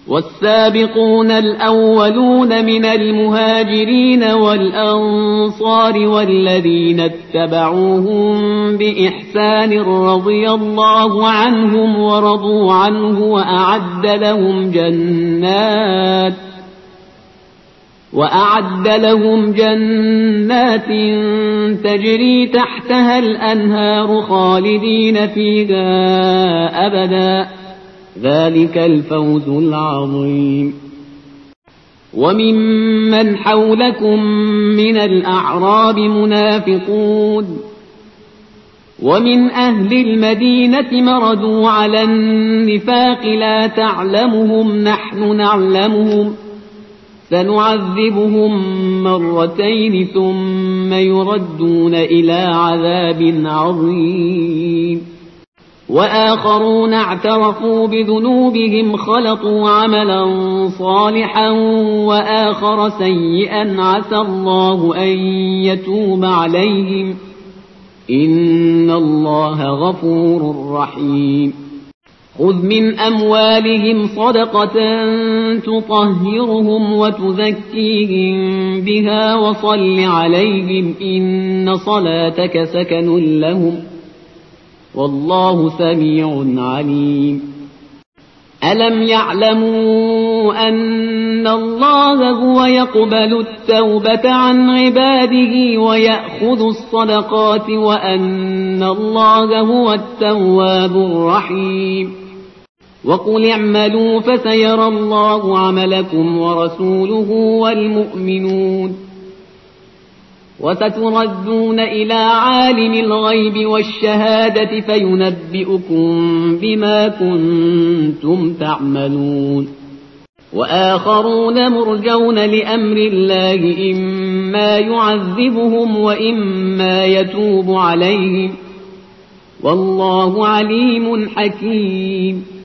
والسابقون الأولون من المهاجرين والأنصار والذين اتبعوهم بإحسان رضي الله عنهم ورضوا عنه وأعد لهم جنات تجري تحتها الأنهار خالدين فيها أبدا، ذلك الفوز العظيم. وممن حولكم من الأعراب منافقون ومن أهل المدينة مردوا على النفاق لا تعلمهم نحن نعلمهم سنعذبهم مرتين ثم يردون إلى عذاب عظيم. وآخرون اعترفوا بذنوبهم خلطوا عملا صالحا وآخر سيئا عسى الله أن يتوب عليهم إن الله غفور رحيم. خذ من أموالهم صدقة تطهرهم وتزكيهم بها وصل عليهم إن صلاتك سكن لهم والله سميع عليم. ألم يعلموا أن الله هو يقبل التوبة عن عباده ويأخذ الصدقات وأن الله هو التواب الرحيم. وقل اعملوا فسيرى الله عملكم ورسوله والمؤمنون وستردون إلى عالم الغيب والشهادة فينبئكم بما كنتم تعملون. وآخرون مرجون لأمر الله إما يعذبهم وإما يتوب عليهم والله عليم حكيم.